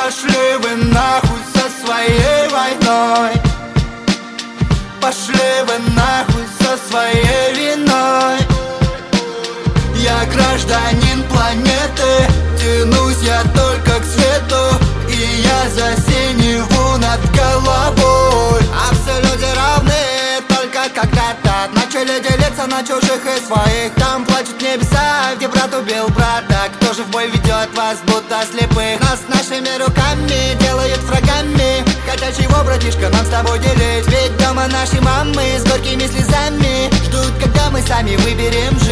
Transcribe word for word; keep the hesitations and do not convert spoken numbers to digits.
Пошли вы нахуй со своей войной, пошли вы нахуй со своей виной. Я гражданин планеты, тянусь я только к свету, и я за синеву над головой. А все люди равны, только когда-то начали делиться на чужих и своих. Там плачут небеса, где брат убил брата. Кто же в бой ведет вас, будто слепых? Нас нашими руками делают врагами. Хотя чего, братишка, нам с тобой делить? Ведь дома наши мамы с горькими слезами ждут, когда мы сами выберем